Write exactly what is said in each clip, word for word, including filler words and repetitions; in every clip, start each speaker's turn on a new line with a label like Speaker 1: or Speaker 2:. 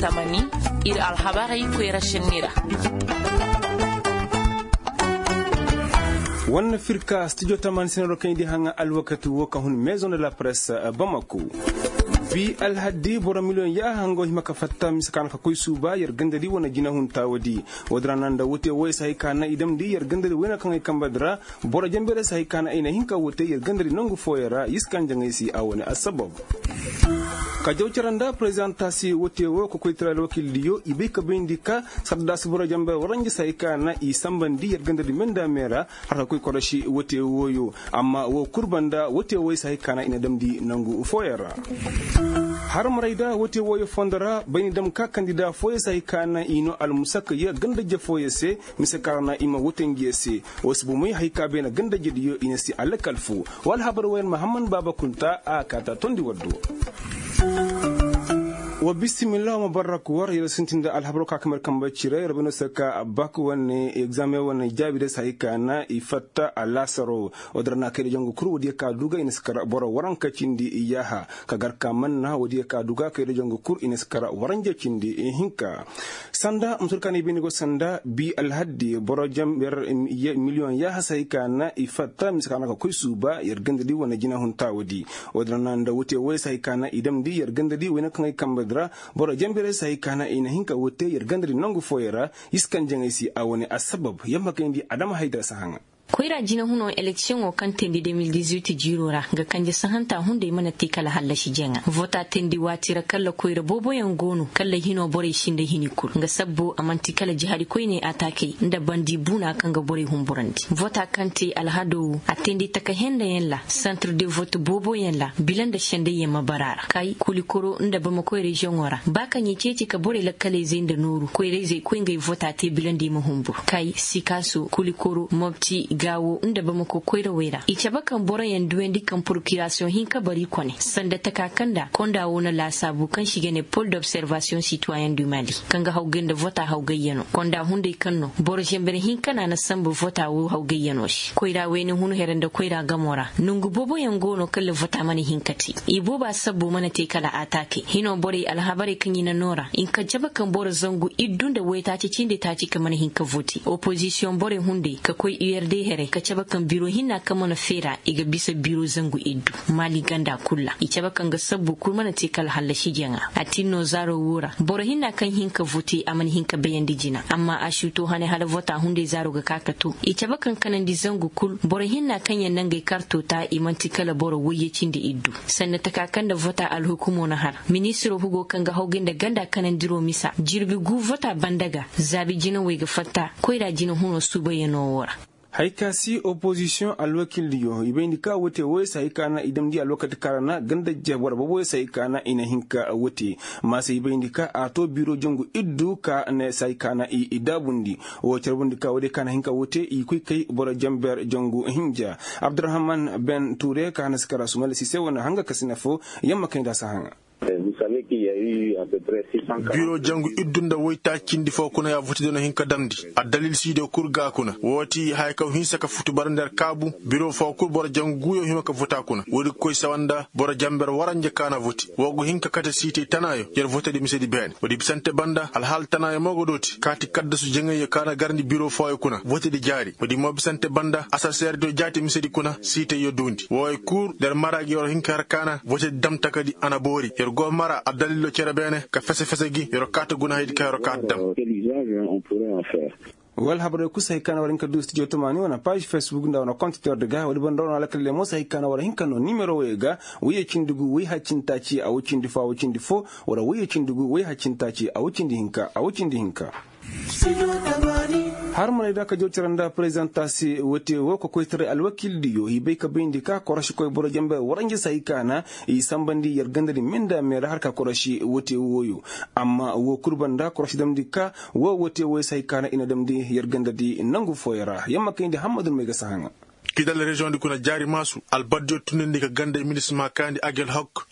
Speaker 1: tamani ir alhabari ko rashinira.
Speaker 2: Wannan firka studio taman sinaro kan di hanga alwakatu woka hun maison de la presse Bamako. Bi alhaddi bora miliyon ya hango himaka fatta misakan ka koy suba yar gandadi wana gina hun tawadi wadran da wote woy sai kana idam di yar gandadi wana kan ay kambadra bora jambere sai kana ina hinka wote yar gandadi nangu foyara yiskan jangay si awone asbab ka jawcaranda presentasi wote wo ko koy tral wakil diyo ibe ka bindika sadda subura jambere warangi sai kana i sambandi yar gandadi menda mera har koy korashi wote woyo amma wo kurbanda wote woy sai kana ina damdi nangu foyara har maraida wote woyo fondara bani dam ka kandida foye sai kana ino al musaka ya ganda je foye se misakarna ima wotengi se wasbu muy hayka bena ganda je diyo ina si alakalfu wal habar wayan muhammad baba kunta akata tondi waddo wa bismillah mubarak war yela sintinda alhabro ka kamar kamba cire rabino saka abaku wanne examen wanne jabide sai kana ifatta alasaro odrana kede jongo kuru wodi ka duga ina skara boro waranka cindi iyaha kagar kamanna wodi ka duga kede jongo kur ina skara waranje cindi hinka sanda msulkani binigo sanda bi alhaddi boro jamber million yaha sai kana ifatta miskana ka kuisuba yergandadi wana jina hunta wodi odrana nda wote way sai kana idam di yergandadi wana kan kamba bora jambere sai kana ina hinka wote yergandri nangu foyera iskan jangaysi awone asbab yamba kandi adama haidara sahanga
Speaker 3: koira jina huno election o kan tendi deux mille dix-huit jirora ga kanje sahanta hunde mana tikala halla shi jenga vota tendi watira kala koira bobo yangono kala hino bore shinde hinikul ga sabbo amanti kala jihadi koine atake nda bandi buna kan ga bore humburandi vota kante alhado atendi taka henda yella centre de vote bobo yella bilanda shende yema barara kai kulikoro nda bama ko region ora baka nyi cece ka bore la kale zinda nuru koire zai koinga vota te bilandi mu humbur kai sikaso kulikoro mobti gawo inda ba mako koira wera ita bakan bora yandu endi kan procuration hinka bari kone sanda takakanda konda wona la sabu kan shige ne pôle d'observation citoyen du Mali kanga hawgenda vota hawgayyano konda hunde kanno bora jembere hinka na sambu vota wo hawgayyano shi koira weni hunu herenda koira gamora nungu bobo yangono kala vota mani hinkati ibo ba sabu mana te kala atake hino bore alhabari kanyina nora in ka jabakan bora zangu idunda weta ci cinde ta ci kamar hinka voti opposition bore hunde ka koi U R D here ka caba kan biro hinna kama na fera iga bisa biro zangu iddu mali ganda kulla i caba kan ga sabbu kurmana te kala halashi jenga atino zaro wura boro hinna kan hinka vote aman hinka bayan dijina amma ashuto hane hala vota hunde zaro ga kakato i caba kan kanan di zangu kul boro hinna kan yan nan ga karto ta imanti kala boro wuyecin da iddu sanna ta kakan da vota al hukumo na har ministro hugo kan ga hogin da ganda kanan diro misa jirbi gu vota bandaga zabi jina we ga fatta koira jina huno subayano wura
Speaker 2: haikasi opposition alwakil diyo ibendika wote woy sai kana idam di alwakati karana ganda jabwar babo sai kana ina hinka wote masa ibendika ato biro jongu iddu ka ne sai kana i idabundi o charbundika wode kana hinka wote i kuy kay bora jamber jongu hinja Abdurrahman Ben Touré kana skara sumale si sewona hanga kasinafo yamma kayda sahanga.
Speaker 4: Vous savez qu'il y a eu à peu près six cents
Speaker 5: biro jangu iddunda woyta cindi fo kuna ya votide no hinka damdi a dalil side kurga kuna woti hay ka hinsa ka futu bar nder kabu biro fo kur bor jangu yo himaka vota kuna wodi koy sawanda bor jamber waranje kana voti wogo hinka kata site tanayo yer votade misedi ben wodi bisante banda al hal tanayo mogo doti kati kadda su jengaye kana garndi biro fo kuna votade jari wodi mo bisante banda asa serdo jati misedi kuna site yo dondi woy kur der maragi yor hinka kana votade dam takadi anabori yer go mara a dalilo cere bene ka fese fese gi yoro kata guna haydi ka yoro kata dam
Speaker 2: wal habre ku sai kana warin ka du studio tomani wana page Facebook nda wana compte de ga wadi bandona ala kale mo sai kana warin kan no numero wega wiye cindugu wi hacin taci a wucin difa wucin difo wala wiye cindugu wi hacin taci a wucin di hinka a wucin di hinka har mun da ka jotiranda presentasi wote wo ko koytre alwakil diyo hibe ka bindika korashi koy boro jambe warangi sai kana i sambandi yergandari minda mera har ka korashi wote woyo amma wo kurbanda korashi damdika wo wote wo sai kana ina damdi yergandadi nangu foyara yamma kayndi hamadul mega sahanga
Speaker 5: kidal région de kuna jari masu albadjo tunindi ka gande ministre makandi agel hok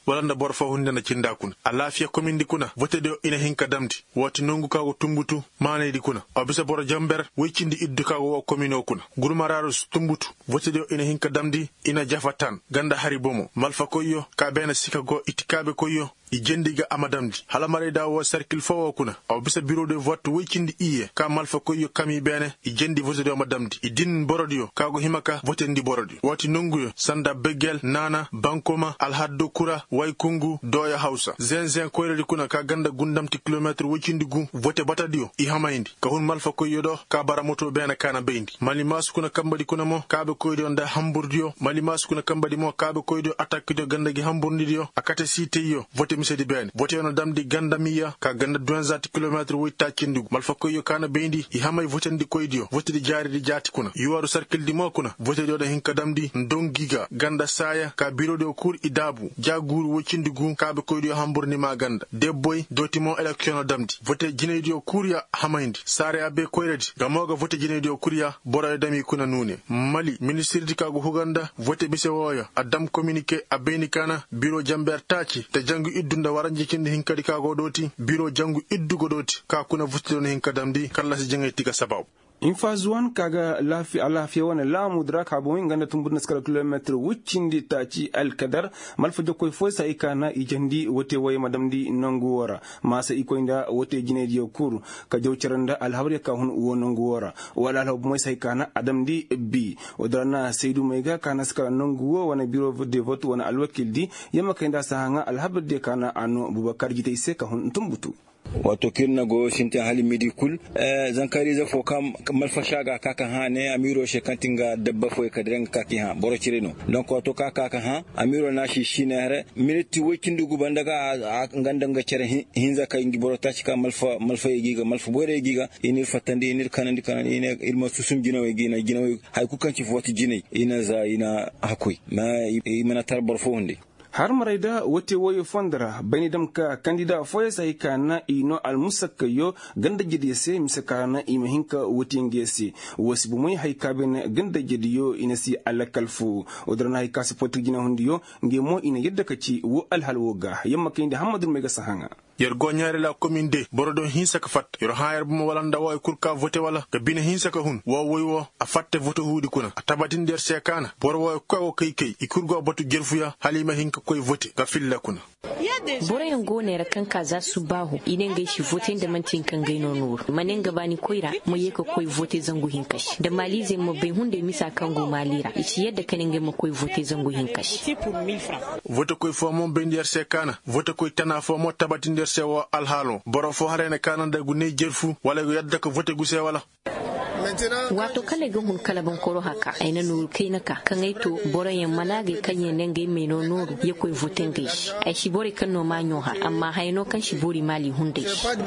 Speaker 5: walanda bor fa hunde na cinda kuna alafiya commune di kuna vote do ina hinka damdi woti nongu kago tumbutu mane di kuna abisa bor jamber wicindi iddu kago wo commune o kuna gurmararu tumbutu vote do ina hinka damdi ina jafatan ganda hari bomo malfa koyo ka bena sika go itikabe koyo i jendiga amadamdi halamare da wo circle fo kuna aw bisa bureau de vote wicindi iye ka malfa koyo kami bene i jendi vote do amadamdi i din borodio kago himaka vote ndi borodio woti nonguyo sanda begel nana bankoma alhaddo kura way kungu doya hausa zenzen koyre kuna ka ganda gundamti kilometre wicindi gu vote batadio i hamayndi ka hun malfa koyo do ka baramoto bene kana beindi mali mas kuna kambadi kuna mo kabe koydo nda hamburdio mali mas kuna kambadi mo kabe koydo attaque do ganda gi hamburdio akate siteyo vote misedi ben vote ono damdi ganda miya ka ganda douze kilometre wita cindigu malfa koyo kana beindi i hamay vote ndi koydio vote di jari di jati kuna yuwaru circle di mo kuna vote do da hinka damdi ndongiga ganda saya ka biro do kur idabu jaguru wocindigu kabe koydio hamburni ma ganda debboy dotimo election damdi vote jineydio kurya hamayndi sare abe koyredi gamoga vote jineydio kurya boro dami kuna nune mali ministre di kago huganda vote bise woya adam communiqué abeni kana biro jamber taci te jangu iddunda waranji kindi hinkadi kago doti biro jangu iddugo doti ka kuna vote don hinkadamdi kala si jangay tiga sababu
Speaker 2: in fazuwan kaga lafi alafiya wana la mudra ka bo nganda tumbur skala kilometre wuccindi taci alkadar malfa jokkoy fo sa ikana ijandi wote way madamdi nangu wora masa ikoynda wote jineedi kuru ka jawceranda alhabri ka hun wo nangu wora wala la moy sa ikana adamdi bi odrana seydou mega kana skala nangu wo wana bureau de vote wana alwakildi yama kenda sahanga alhabri de kana anu bubakar jitay se ka hun tumbutu
Speaker 6: wato kirna go sinta hali midi kul zankari za fo kam malfa shaga kaka ha ne amiro she kantinga dabba fo kadren kaki ha boro cireno donc wato kaka ka ha amiro na shi shinere miniti wekindugu bandaga ngandanga cere hinza kay ngi boro tachi ka malfa malfa yiga malfa bore yiga inir fatande inir kanandi kanandi ina ilma susum jinawe gina jinawe hay ku kanci foti jinay ina za ina hakoy ma imana tar bor fo hunde
Speaker 2: har maraida wote woyo fondra bani dam ka kandida foya sai kana ino almusakkayo ganda jidiyese misakana imahinka wote ngesi wasibu moy hayka ben ganda jidiyo inasi alakalfu odrana hayka support gina hundiyo ngemo ina yedda kaci wo alhalwoga yamma kinde hamadul mega sahanga
Speaker 5: yer goñare la commune de borodo hinsa ka fat yer hayar bu mo walanda way kurka vote wala ka bina hinsa ka hun wo woy wo a fatte vote hudi kuna a tabatin der sekana boro wo ko kay kay ikurgo batu gerfuya halima hinka koy vote ka filla kuna
Speaker 3: borayan gone rakan kaza su bahu idan ga shi vote da mantin kan gaino nur manen gabani koira mu yeka koy vote zangu hinkash da malize mu bai hunde misa kan go malira ishi yadda kanin ga mu koy vote zangu hinkash
Speaker 5: vote koy fo mo ben der sekana vote koy tana fo mo tabatin der sewa alhalo boro fo harene kananda gu ne jerfu wala gu yadda ko vote gu se wala
Speaker 3: wato kala ga hun kala ban koro haka aina nuru kai naka kan aito borayen manage kan yenen ga mai no nuru ya koy voten ga shi ai shi bore kan no manyo ha amma haino kan shi bori mali hunde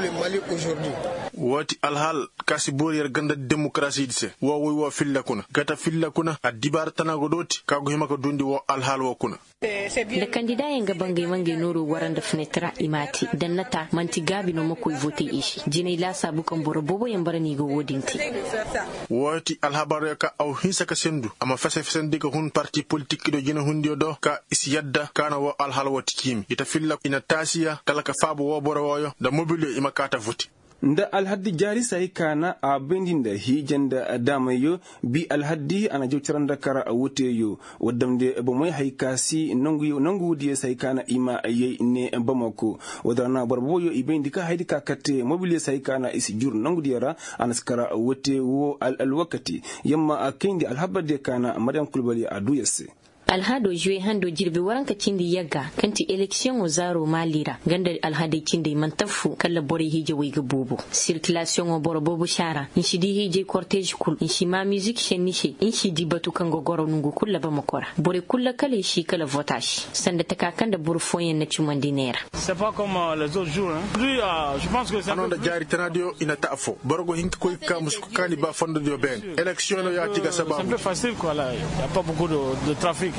Speaker 5: wati alhal kasi bori yar ganda demokrasi dise wo wo wo filla kuna gata filla kuna adibar tana godoti kago himaka dundi wo alhal wo kuna
Speaker 3: da kandida yin gaban gai mangai noro waran da fnetra imati dan nata manti gabi no makoy vote ishi jinai la sabu kan boro bobo yan barani go wodinti
Speaker 5: wati alhabar ka au hinsa ka sendu ama fase fase diga hun parti politique do jina hundio do ka isi yadda kana wo alhal wati kimi ita filla ina tasiya kala ka fabu wo boro woyo da mobile imakata vote
Speaker 2: nda alhaddi jari sai kana a bendin da hijanda damayo bi alhaddi ana jawcaran da kara a wuteyo wadamde ba mai haikasi nangu nangu die sai kana ima ayi ne bamako wadana barboyo ibendika haidika kate mobile sai kana isi jur nangu diara anaskara a wute wo alwakati yamma akindi alhabade kana madan kulbali aduyase
Speaker 3: alhado juwe hando jirbe waranka cindi yaga kanti election o zaro malira ganda alhade cindi mantafu kala bore hije wayga bobo circulation o boro bobo shara inshi di hije cortege kul inshi ma musique chenishe inshi di batu kango goro nungu kulla ba makora bore kulla kala shi kala votage sanda takakanda buru foyen na chumandinera
Speaker 7: c'est pas comme les autres jours hein lui euh, je pense que c'est
Speaker 5: anonda jari radio ina tafo borgo hinka koy kamus kani ba fondo dio ben election no ya tiga sababu
Speaker 7: c'est un peu facile quoi là il y a pas beaucoup de, de trafic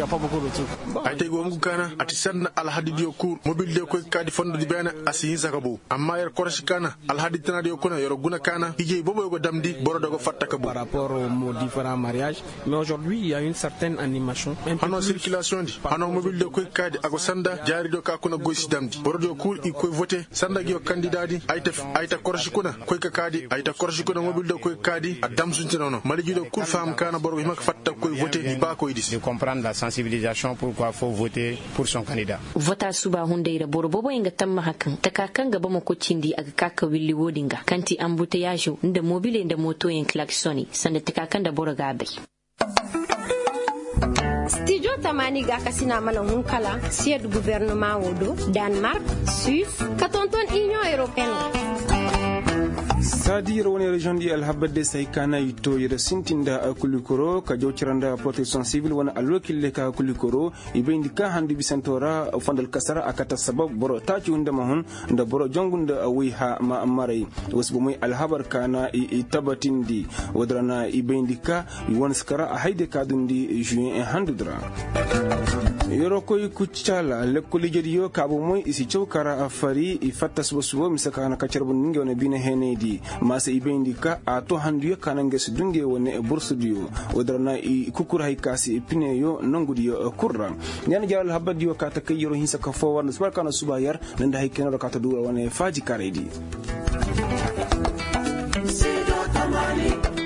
Speaker 7: qu'il n'y a pas beaucoup de trucs.
Speaker 5: Ay tay go kana ati sanna al hadidi yokur mobile de ko kadi fondo di bena asi zakabo amma yer korshi kana al hadidi tanadi yokuna yoro guna kana hije bobo go damdi borodo go fatta kabo
Speaker 8: par rapport aux différents mariages. Mais aujourd'hui, il y a une certaine animation.
Speaker 5: Hano circulation di hano mobile de ko kadi ago sanda jari do ka kuna gosi damdi borodo kur i ko voter sanda gi candidat di ayta ayta korshi kuna ko ka kadi ayta korshi kuna mobile de ko kadi adam sunti nono maliji do kur fam kana borogo hima fatta ko voter di ba ko idis
Speaker 9: de comprendre la sensibilisation pourquoi il faut voter pour son candidat.
Speaker 3: Vota suba hundeira borobobo inga tamma hakan takakan gaba makocindi aga kaka willi wodinga kanti ambute yajo nda mobile nda moto en klaxoni sanda takakan da boro gabe.
Speaker 10: Studio Tamani ga kasina mana hunkala siège du gouvernement wodo Danemark, Suisse, katonton Union européenne.
Speaker 2: Sadi rawani region di alhabade sai kana yito yira sintinda kulikoro ka jawciranda protection civil wana alwakille ka kulikoro ibindika handi bisantora fandal kasara akata sabab boro taci hunda mahun nda boro jongunda wiha ma amarai wasbu mai alhabar kana itabatindi wadrana ibindika wan skara haide kadundi juin handudra yoro koy kuchala lekoli jediyo kabo moy isi chawkara afari ifatas bosuwo misakana kacarbun ninge wona bina henedi masa ibendika ato handuyo kanange sudunge wona bursudiyo wadrana i kukura haykasi pineyo nongudiyo kurra nyana jaral habadiyo kata kayiro hinsa ka fowar subakana subayar nanda haykeno kata dura wona faji karedi.